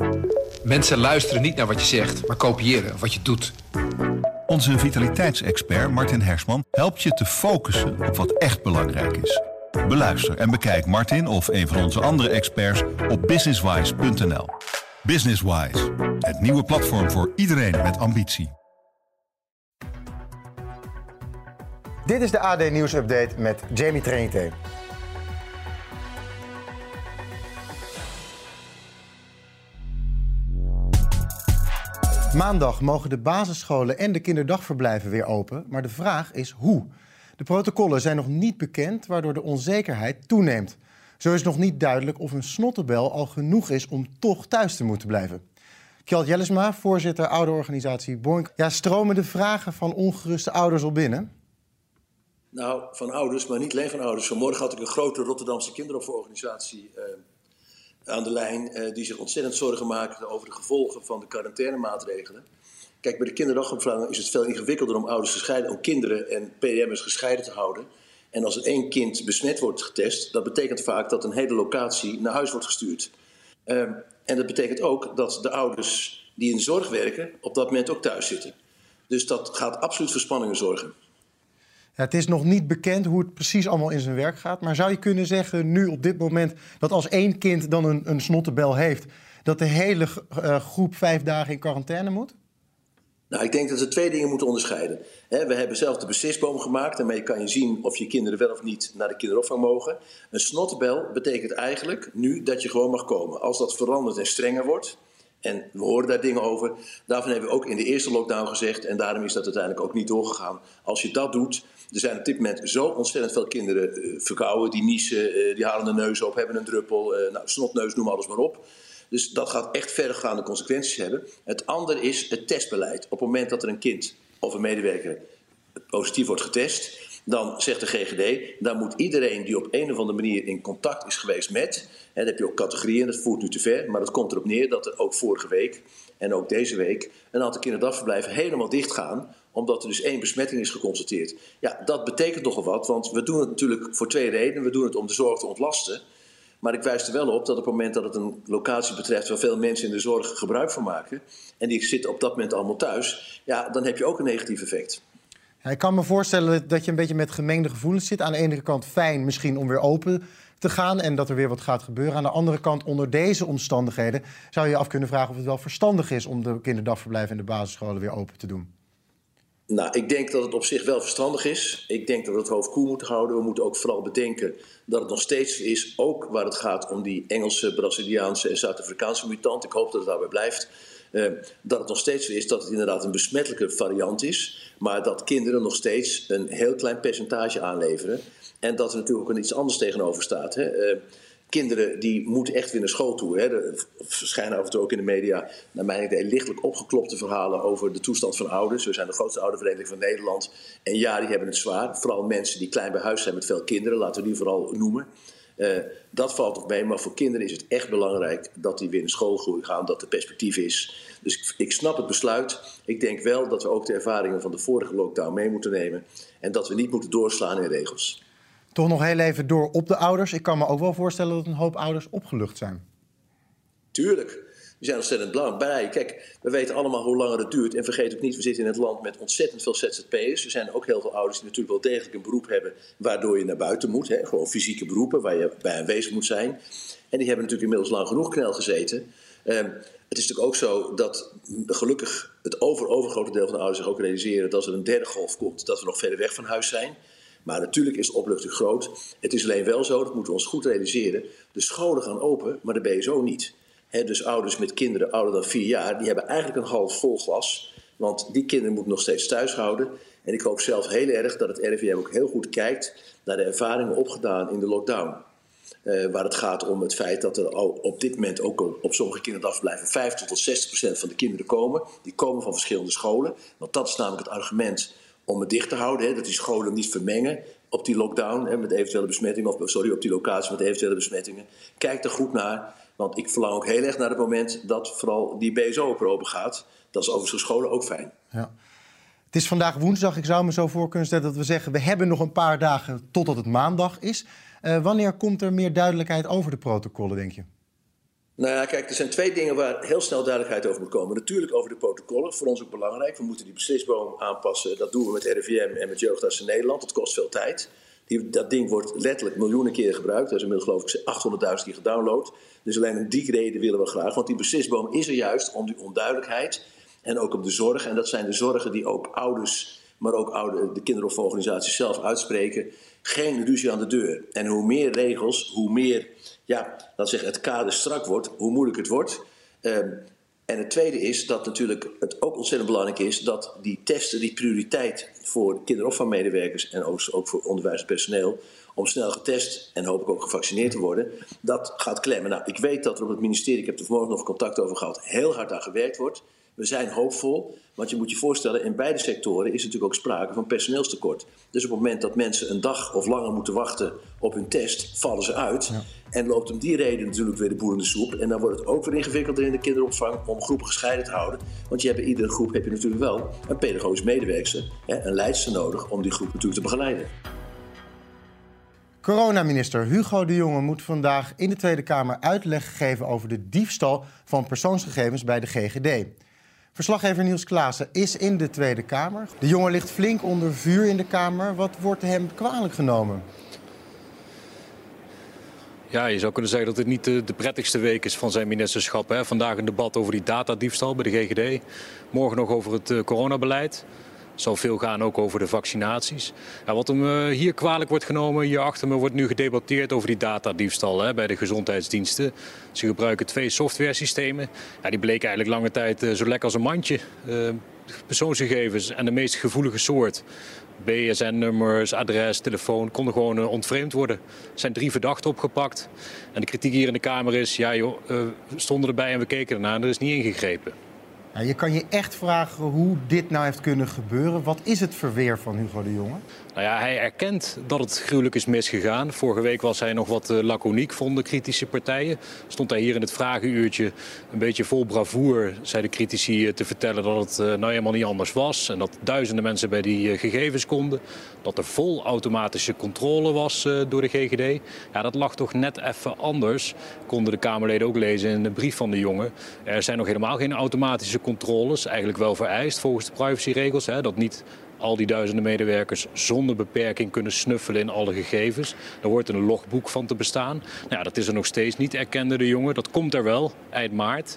Mensen luisteren niet naar wat je zegt, maar kopiëren wat je doet. Onze vitaliteitsexpert Martin Hersman helpt je te focussen op wat echt belangrijk is. Beluister en bekijk Martin of een van onze andere experts op businesswise.nl. Businesswise, het nieuwe platform voor iedereen met ambitie. Dit is de AD Nieuws Update met Jamie Trainte. Maandag mogen de basisscholen en de kinderdagverblijven weer open, maar de vraag is hoe. De protocollen zijn nog niet bekend, waardoor de onzekerheid toeneemt. Zo is nog niet duidelijk of een snottebel al genoeg is om toch thuis te moeten blijven. Kjeld Jellesma, voorzitter ouderorganisatie Boink. Ja, stromen de vragen van ongeruste ouders al binnen? Nou, van ouders, maar niet alleen van ouders. Vanmorgen had ik een grote Rotterdamse kinderopvangorganisatie aan de lijn die zich ontzettend zorgen maakte over de gevolgen van de quarantainemaatregelen. Kijk, bij de kinderdagopvang is het veel ingewikkelder om ouders gescheiden, om kinderen en PDM'ers gescheiden te houden. En als er 1 kind besmet wordt getest, dat betekent vaak dat een hele locatie naar huis wordt gestuurd. En dat betekent ook dat de ouders die in de zorg werken op dat moment ook thuis zitten. Dus dat gaat absoluut voor spanningen zorgen. Ja, het is nog niet bekend hoe het precies allemaal in zijn werk gaat. Maar zou je kunnen zeggen nu op dit moment dat als 1 kind dan een snottebel heeft, dat de hele groep 5 dagen in quarantaine moet? Nou, ik denk dat we 2 dingen moeten onderscheiden. We hebben zelf de beslisboom gemaakt. Daarmee kan je zien of je kinderen wel of niet naar de kinderopvang mogen. Een snottebel betekent eigenlijk nu dat je gewoon mag komen. Als dat verandert en strenger wordt, en we horen daar dingen over, daarvan hebben we ook in de eerste lockdown gezegd, en daarom is dat uiteindelijk ook niet doorgegaan. Als je dat doet, er zijn op dit moment zo ontzettend veel kinderen verkouden, die niezen, die halen de neus op, hebben een druppel, snotneus, noem alles maar op. Dus dat gaat echt verregaande consequenties hebben. Het andere is het testbeleid. Op het moment dat er een kind of een medewerker positief wordt getest, dan zegt de GGD, dan moet iedereen die op een of andere manier in contact is geweest met, en dan heb je ook categorieën, dat voert nu te ver, maar het komt erop neer dat er ook vorige week en ook deze week een aantal kinderdagverblijven helemaal dicht gaan, omdat er dus 1 besmetting is geconstateerd. Ja, dat betekent nogal wat, want we doen het natuurlijk voor 2 redenen. We doen het om de zorg te ontlasten. Maar ik wijs er wel op dat op het moment dat het een locatie betreft waar veel mensen in de zorg gebruik van maken, en die zitten op dat moment allemaal thuis, ja, dan heb je ook een negatief effect. Ja, ik kan me voorstellen dat je een beetje met gemengde gevoelens zit. Aan de ene kant fijn misschien om weer open te gaan en dat er weer wat gaat gebeuren. Aan de andere kant, onder deze omstandigheden, zou je je af kunnen vragen of het wel verstandig is om de kinderdagverblijven en de basisscholen weer open te doen. Nou, ik denk dat het op zich wel verstandig is. Ik denk dat we het hoofd koel moeten houden. We moeten ook vooral bedenken dat het nog steeds is, ook waar het gaat om die Engelse, Braziliaanse en Zuid-Afrikaanse mutant. Ik hoop dat het daarbij blijft. Dat het nog steeds is dat het inderdaad een besmettelijke variant is, maar dat kinderen nog steeds een heel klein percentage aanleveren. En dat er natuurlijk ook iets anders tegenover staat. Kinderen die moeten echt weer naar school toe. Er verschijnen af en toe ook in de media, naar mijn idee, lichtelijk opgeklopte verhalen over de toestand van ouders. We zijn de grootste oudervereniging van Nederland. En ja, die hebben het zwaar. Vooral mensen die klein bij huis zijn met veel kinderen, laten we die vooral noemen. Dat valt ook mee, maar voor kinderen is het echt belangrijk dat die weer naar school gaan, dat er perspectief is. Dus ik snap het besluit. Ik denk wel dat we ook de ervaringen van de vorige lockdown mee moeten nemen en dat we niet moeten doorslaan in regels. Toch nog heel even door op de ouders. Ik kan me ook wel voorstellen dat een hoop ouders opgelucht zijn. Tuurlijk. Die zijn ontzettend blij. Kijk, we weten allemaal hoe langer het duurt. En vergeet ook niet, we zitten in het land met ontzettend veel ZZP'ers. Er zijn ook heel veel ouders die natuurlijk wel degelijk een beroep hebben waardoor je naar buiten moet. Gewoon fysieke beroepen waar je bij aanwezig moet zijn. En die hebben natuurlijk inmiddels lang genoeg knel gezeten. Het is natuurlijk ook zo dat gelukkig het overgrote deel van de ouders zich ook realiseren dat als er een derde golf komt, dat we nog verder weg van huis zijn. Maar natuurlijk is de opluchting groot. Het is alleen wel zo, dat moeten we ons goed realiseren. De scholen gaan open, maar de BSO niet. Dus ouders met kinderen ouder dan 4 jaar, die hebben eigenlijk een half vol glas. Want die kinderen moeten nog steeds thuis houden. En ik hoop zelf heel erg dat het RIVM ook heel goed kijkt naar de ervaringen opgedaan in de lockdown. Waar het gaat om het feit dat er op dit moment ook op sommige kinderdagverblijven 50 tot 60% van de kinderen komen. Die komen van verschillende scholen. Want dat is namelijk het argument om het dicht te houden. Dat die scholen niet vermengen op die lockdown met eventuele besmettingen. Op die locatie met eventuele besmettingen. Kijk er goed naar. Want ik verlang ook heel erg naar het moment dat vooral die BSO ook weer open gaat. Dat is overigens voor scholen ook fijn. Ja. Het is vandaag woensdag. Ik zou me zo voor kunnen stellen dat we zeggen, we hebben nog een paar dagen totdat het maandag is. Wanneer komt er meer duidelijkheid over de protocollen, denk je? Nou ja, kijk, er zijn 2 dingen waar heel snel duidelijkheid over moet komen. Natuurlijk over de protocollen, voor ons ook belangrijk. We moeten die beslisboom aanpassen. Dat doen we met RIVM en met Jeugdartsen Nederland. Dat kost veel tijd. Dat ding wordt letterlijk miljoenen keer gebruikt. Er is inmiddels geloof ik 800.000 keer gedownload. Dus alleen om die reden willen we graag. Want die beslisboom is er juist om die onduidelijkheid en ook om de zorg. En dat zijn de zorgen die ook ouders, maar ook de kinderopvangorganisaties zelf uitspreken. Geen ruzie aan de deur. En hoe meer regels, hoe meer het kader strak wordt, hoe moeilijk het wordt. En het tweede is dat natuurlijk het ook ontzettend belangrijk is dat die testen, die prioriteit voor kinderopvangmedewerkers en ook voor onderwijspersoneel, om snel getest en hopelijk ook gevaccineerd te worden, dat gaat klemmen. Nou, ik weet dat er op het ministerie, ik heb er vanmorgen nog contact over gehad, heel hard aan gewerkt wordt. We zijn hoopvol, want je moet je voorstellen, in beide sectoren is natuurlijk ook sprake van personeelstekort. Dus op het moment dat mensen een dag of langer moeten wachten op hun test, vallen ze uit. Ja. En loopt om die reden natuurlijk weer de boer in de soep. En dan wordt het ook weer ingewikkelder in de kinderopvang om groepen gescheiden te houden. Want iedere groep heb je natuurlijk wel een pedagogisch medewerkster, een leidster nodig om die groep natuurlijk te begeleiden. Coronaminister Hugo de Jonge moet vandaag in de Tweede Kamer uitleg geven over de diefstal van persoonsgegevens bij de GGD. Verslaggever Niels Klaassen is in de Tweede Kamer. De Jonge ligt flink onder vuur in de Kamer. Wat wordt hem kwalijk genomen? Ja, je zou kunnen zeggen dat dit niet de prettigste week is van zijn ministerschap. Hè. Vandaag een debat over die datadiefstal bij de GGD. Morgen nog over het coronabeleid. Het zal veel gaan ook over de vaccinaties. Ja, wat hem hier kwalijk wordt genomen, hier achter me wordt nu gedebatteerd over die datadiefstal bij de gezondheidsdiensten. Ze gebruiken 2 softwaresystemen. Ja, die bleken eigenlijk lange tijd zo lekker als een mandje. Persoonsgegevens en de meest gevoelige soort. BSN-nummers, adres, telefoon konden gewoon ontvreemd worden. Er zijn 3 verdachten opgepakt. En de kritiek hier in de Kamer is, we stonden erbij en we keken ernaar en er is niet ingegrepen. Ja, je kan je echt vragen hoe dit nou heeft kunnen gebeuren. Wat is het verweer van Hugo de Jonge? Nou ja, hij erkent dat het gruwelijk is misgegaan. Vorige week was hij nog wat laconiek, vonden kritische partijen. Stond hij hier in het vragenuurtje een beetje vol bravoer, zei de critici, te vertellen dat het nou helemaal niet anders was. En dat duizenden mensen bij die gegevens konden. Dat er vol automatische controle was door de GGD. Ja, dat lag toch net even anders, konden de Kamerleden ook lezen in de brief van de Jonge. Er zijn nog helemaal geen automatische controles, eigenlijk wel vereist volgens de privacyregels. Dat niet al die duizenden medewerkers zonder beperking kunnen snuffelen in alle gegevens. Er hoort een logboek van te bestaan. Nou ja, dat is er nog steeds niet, erkende de Jonge. Dat komt er wel, eind maart.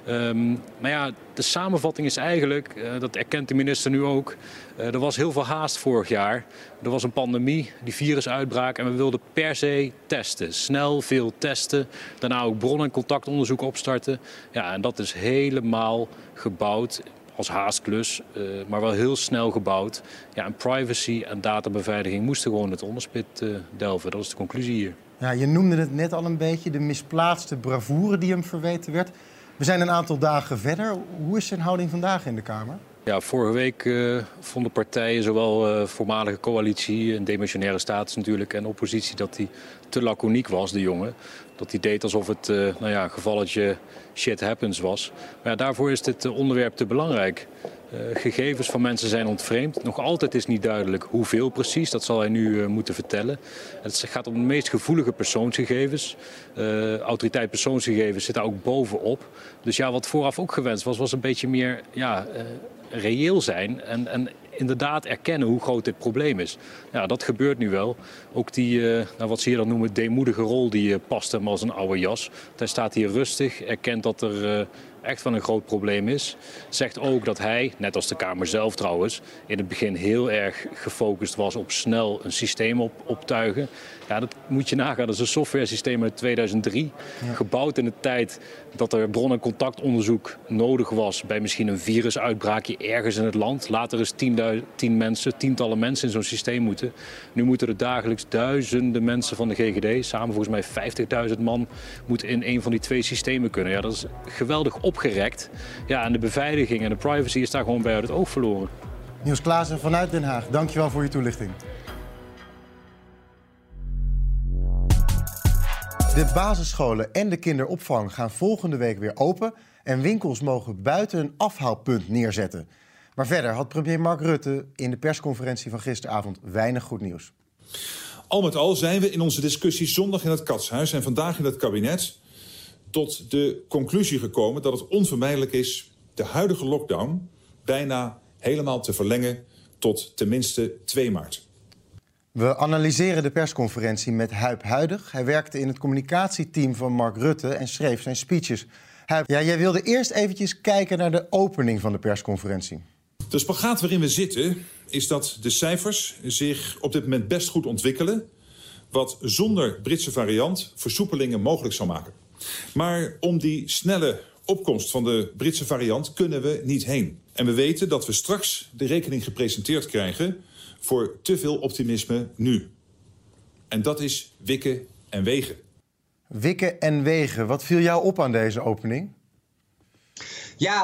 Maar ja, de samenvatting is eigenlijk, dat erkent de minister nu ook, er was heel veel haast vorig jaar. Er was een pandemie, die virusuitbraak en we wilden per se testen. Snel veel testen, daarna ook bron- en contactonderzoek opstarten. Ja, en dat is helemaal gebouwd als haastklus, maar wel heel snel gebouwd. Ja, en privacy en databeveiliging moesten gewoon het onderspit delven. Dat is de conclusie hier. Ja, je noemde het net al een beetje, de misplaatste bravoure die hem verweten werd. We zijn een aantal dagen verder. Hoe is zijn houding vandaag in de Kamer? Ja, vorige week vonden partijen, zowel voormalige coalitie, een demissionaire status natuurlijk, en oppositie, dat hij te laconiek was, de Jonge. Dat hij deed alsof het gevalletje shit happens was. Maar ja, daarvoor is dit onderwerp te belangrijk. Gegevens van mensen zijn ontvreemd. Nog altijd is niet duidelijk hoeveel precies. Dat zal hij nu moeten vertellen. Het gaat om de meest gevoelige persoonsgegevens. Autoriteit persoonsgegevens zit daar ook bovenop. Dus ja, wat vooraf ook gewenst was een beetje meer reëel zijn en inderdaad erkennen hoe groot dit probleem is. Ja, dat gebeurt nu wel. Ook die, wat ze hier dan noemen, deemoedige rol, die past hem als een oude jas. Hij staat hier rustig, erkent dat er echt wel een groot probleem is. Zegt ook dat hij, net als de Kamer zelf trouwens, in het begin heel erg gefocust was op snel een systeem optuigen. Ja, dat moet je nagaan. Dat is een softwaresysteem uit 2003. Ja. Gebouwd in de tijd dat er bron- en contactonderzoek nodig was bij misschien een virusuitbraakje ergens in het land. Later is tientallen mensen in zo'n systeem moeten. Nu moeten er dagelijks duizenden mensen van de GGD, samen volgens mij 50.000 man, moeten in een van die 2 systemen kunnen. Ja, dat is geweldig opgerekt. Ja, en de beveiliging en de privacy is daar gewoon bij uit het oog verloren. Niels Klaassen vanuit Den Haag, dankjewel voor je toelichting. De basisscholen en de kinderopvang gaan volgende week weer open en winkels mogen buiten een afhaalpunt neerzetten. Maar verder had premier Mark Rutte in de persconferentie van gisteravond weinig goed nieuws. Al met al zijn we in onze discussie zondag in het Katshuis en vandaag in het kabinet tot de conclusie gekomen dat het onvermijdelijk is de huidige lockdown bijna helemaal te verlengen tot tenminste 2 maart. We analyseren de persconferentie met Huib Huidig. Hij werkte in het communicatieteam van Mark Rutte en schreef zijn speeches. Huib, jij wilde eerst eventjes kijken naar de opening van de persconferentie. De spagaat waarin we zitten is dat de cijfers zich op dit moment best goed ontwikkelen, wat zonder Britse variant versoepelingen mogelijk zou maken. Maar om die snelle opkomst van de Britse variant kunnen we niet heen. En we weten dat we straks de rekening gepresenteerd krijgen voor te veel optimisme nu. En dat is wikken en wegen. Wikken en wegen. Wat viel jou op aan deze opening? Ja,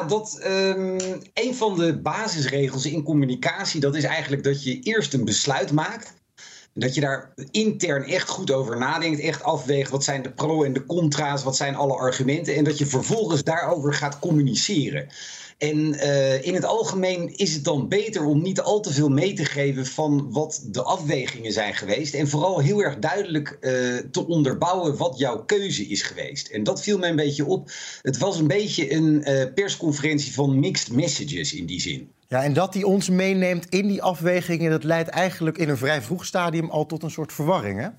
een van de basisregels in communicatie, dat is eigenlijk dat je eerst een besluit maakt. Dat je daar intern echt goed over nadenkt, echt afweegt wat zijn de pro- en de contra's, wat zijn alle argumenten. En dat je vervolgens daarover gaat communiceren. En in het algemeen is het dan beter om niet al te veel mee te geven van wat de afwegingen zijn geweest. En vooral heel erg duidelijk te onderbouwen wat jouw keuze is geweest. En dat viel mij een beetje op. Het was een beetje een persconferentie van mixed messages in die zin. Ja, en dat die ons meeneemt in die afwegingen, dat leidt eigenlijk in een vrij vroeg stadium al tot een soort verwarring, hè?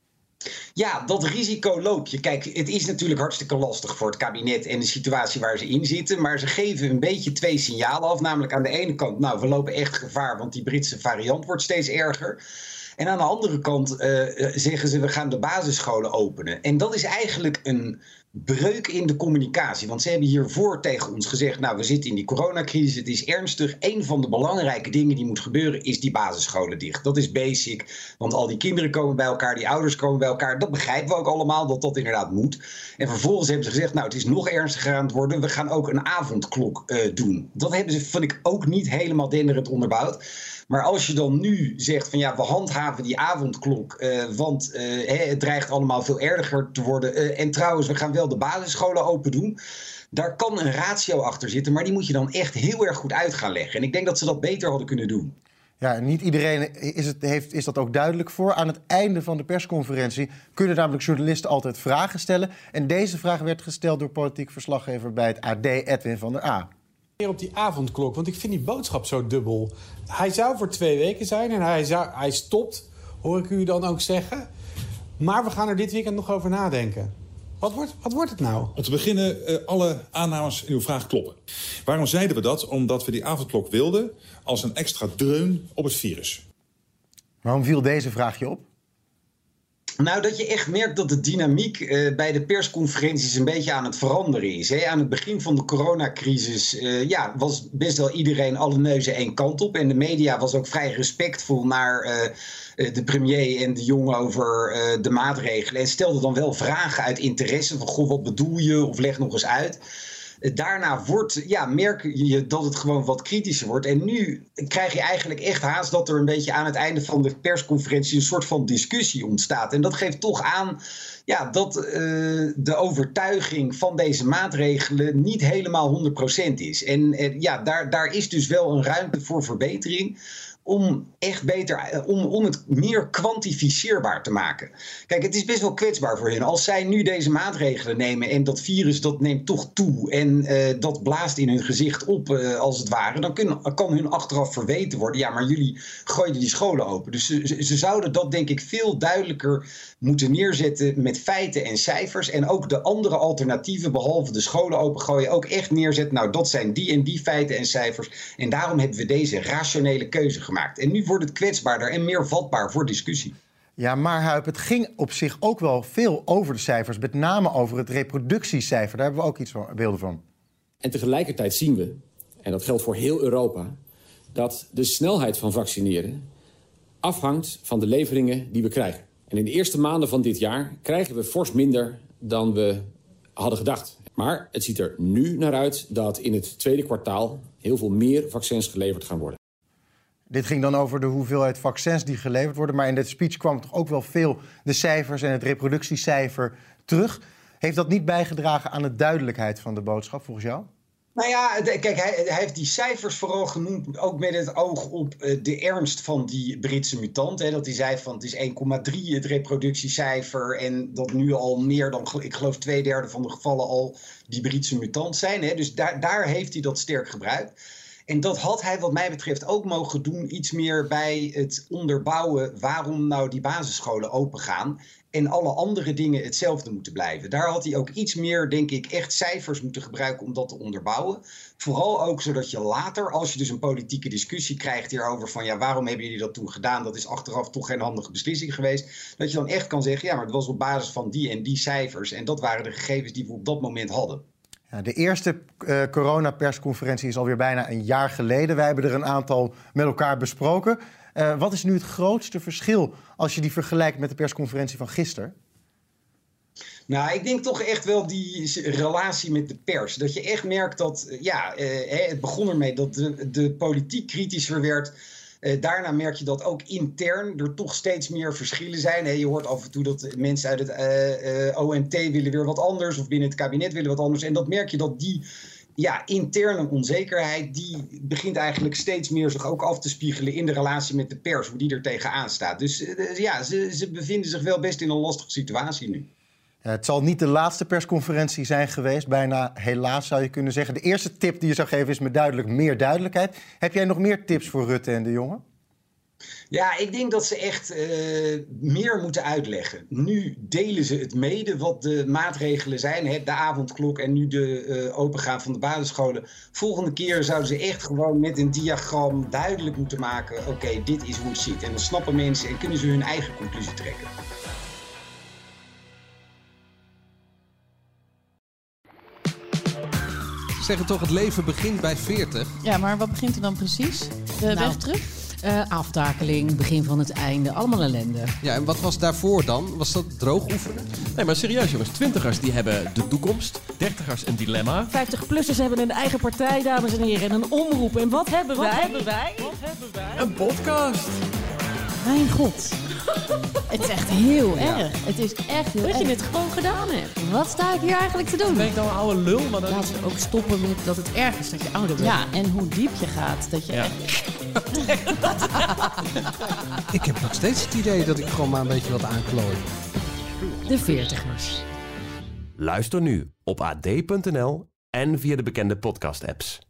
Ja, dat risico loop je. Kijk, het is natuurlijk hartstikke lastig voor het kabinet en de situatie waar ze in zitten. Maar ze geven een beetje 2 signalen af. Namelijk aan de ene kant, nou, we lopen echt gevaar, want die Britse variant wordt steeds erger. En aan de andere kant zeggen ze, we gaan de basisscholen openen. En dat is eigenlijk een breuk in de communicatie. Want ze hebben hiervoor tegen ons gezegd, nou, we zitten in die coronacrisis, het is ernstig. Een van de belangrijke dingen die moet gebeuren is die basisscholen dicht. Dat is basic, want al die kinderen komen bij elkaar, die ouders komen bij elkaar. Dat begrijpen we ook allemaal, dat dat inderdaad moet. En vervolgens hebben ze gezegd, nou, het is nog ernstiger aan het worden. We gaan ook een avondklok doen. Dat hebben ze, vind ik, ook niet helemaal denderend onderbouwd. Maar als je dan nu zegt van ja, we handhaven die avondklok, want het dreigt allemaal veel erger te worden. En trouwens, we gaan wel de basisscholen open doen. Daar kan een ratio achter zitten, maar die moet je dan echt heel erg goed uit gaan leggen. En ik denk dat ze dat beter hadden kunnen doen. Ja, niet iedereen is dat ook duidelijk voor. Aan het einde van de persconferentie kunnen namelijk journalisten altijd vragen stellen. En deze vraag werd gesteld door politiek verslaggever bij het AD, Edwin van der A. Op die avondklok, want ik vind die boodschap zo dubbel. Hij zou voor 2 weken zijn en hij stopt, hoor ik u dan ook zeggen. Maar we gaan er dit weekend nog over nadenken. Wat wordt het nou? Om te beginnen, alle aannames in uw vraag kloppen. Waarom zeiden we dat? Omdat we die avondklok wilden als een extra dreun op het virus. Waarom viel deze vraag je op? Nou, dat je echt merkt dat de dynamiek bij de persconferenties een beetje aan het veranderen is. Hè? Aan het begin van de coronacrisis was best wel iedereen alle neuzen één kant op. En de media was ook vrij respectvol naar de premier en de jongen over de maatregelen. En stelde dan wel vragen uit interesse van, goh, wat bedoel je? Of leg nog eens uit. Daarna merk je dat het gewoon wat kritischer wordt. En nu krijg je eigenlijk echt haast dat er een beetje aan het einde van de persconferentie een soort van discussie ontstaat. En dat geeft toch aan dat de overtuiging van deze maatregelen niet helemaal 100% is. En daar is dus wel een ruimte voor verbetering. Om echt beter, om het meer kwantificeerbaar te maken. Kijk, het is best wel kwetsbaar voor hen. Als zij nu deze maatregelen nemen en dat virus dat neemt toch toe en dat blaast in hun gezicht op als het ware, dan kan hun achteraf verweten worden. Ja, maar jullie gooiden die scholen open. Dus ze zouden dat denk ik veel duidelijker moeten neerzetten met feiten en cijfers. En ook de andere alternatieven, behalve de scholen opengooien, ook echt neerzetten. Nou, dat zijn die en die feiten en cijfers. En daarom hebben we deze rationele keuze gemaakt. En nu wordt het kwetsbaarder en meer vatbaar voor discussie. Ja, maar Huib, het ging op zich ook wel veel over de cijfers. Met name over het reproductiecijfer. Daar hebben we ook iets van, beelden van. En tegelijkertijd zien we, en dat geldt voor heel Europa, dat de snelheid van vaccineren afhangt van de leveringen die we krijgen. En in de eerste maanden van dit jaar krijgen we fors minder dan we hadden gedacht. Maar het ziet er nu naar uit dat in het tweede kwartaal heel veel meer vaccins geleverd gaan worden. Dit ging dan over de hoeveelheid vaccins die geleverd worden. Maar in dit speech kwam toch ook wel veel de cijfers en het reproductiecijfer terug. Heeft dat niet bijgedragen aan de duidelijkheid van de boodschap volgens jou? Nou ja, kijk, hij heeft die cijfers vooral genoemd, ook met het oog op de ernst van die Britse mutant. Hè, dat hij zei van het is 1,3 het reproductiecijfer en dat nu al meer dan, ik geloof 2/3 van de gevallen al die Britse mutant zijn. Hè, dus daar heeft hij dat sterk gebruikt. En dat had hij wat mij betreft ook mogen doen, iets meer bij het onderbouwen waarom nou die basisscholen open gaan en alle andere dingen hetzelfde moeten blijven. Daar had hij ook iets meer, denk ik, echt cijfers moeten gebruiken om dat te onderbouwen. Vooral ook zodat je later, als je dus een politieke discussie krijgt hierover van ja, waarom hebben jullie dat toen gedaan? Dat is achteraf toch geen handige beslissing geweest. Dat je dan echt kan zeggen, ja, maar het was op basis van die en die cijfers. En dat waren de gegevens die we op dat moment hadden. Ja, de eerste coronapersconferentie is alweer bijna een jaar geleden. Wij hebben er een aantal met elkaar besproken. Wat is nu het grootste verschil als je die vergelijkt met de persconferentie van gisteren? Nou, ik denk toch echt wel die relatie met de pers. Dat je echt merkt dat, het begon ermee dat de politiek kritischer werd. Daarna merk je dat ook intern er toch steeds meer verschillen zijn. Je hoort af en toe dat mensen uit het OMT willen weer wat anders of binnen het kabinet willen wat anders. En dat merk je dat die interne onzekerheid, die begint eigenlijk steeds meer zich ook af te spiegelen in de relatie met de pers, hoe die er tegenaan staat. Dus ze bevinden zich wel best in een lastige situatie nu. Het zal niet de laatste persconferentie zijn geweest, bijna helaas zou je kunnen zeggen. De eerste tip die je zou geven is met meer duidelijkheid. Heb jij nog meer tips voor Rutte en de jongen? Ja, ik denk dat ze echt meer moeten uitleggen. Nu delen ze het mede wat de maatregelen zijn. De avondklok en nu de opengaan van de basisscholen. Volgende keer zouden ze echt gewoon met een diagram duidelijk moeten maken. Oké, dit is hoe het zit. En dan snappen mensen en kunnen ze hun eigen conclusie trekken. Zeggen toch, het leven begint bij 40. Ja, maar wat begint er dan precies? De weg terug? Aftakeling, begin van het einde, allemaal ellende. Ja, en wat was daarvoor dan? Was dat droog oefenen? Nee, maar serieus jongens, 20ers die hebben de toekomst, 30ers een dilemma. 50-plussers hebben een eigen partij, dames en heren, en een omroep. En wat hebben wij? Een podcast. Mijn god. Het is echt heel erg. Het is echt heel erg. Dat je het gewoon gedaan hebt. Wat sta ik hier eigenlijk te doen? Ben ik nou een oude lul? Maar dan... Laten we ook stoppen met dat het erg is dat je ouder bent. Ja, en hoe diep je gaat. Dat je echt... Ik heb nog steeds het idee dat ik gewoon maar een beetje wat aanklooi. De 40ers. Luister nu op ad.nl en via de bekende podcast-apps.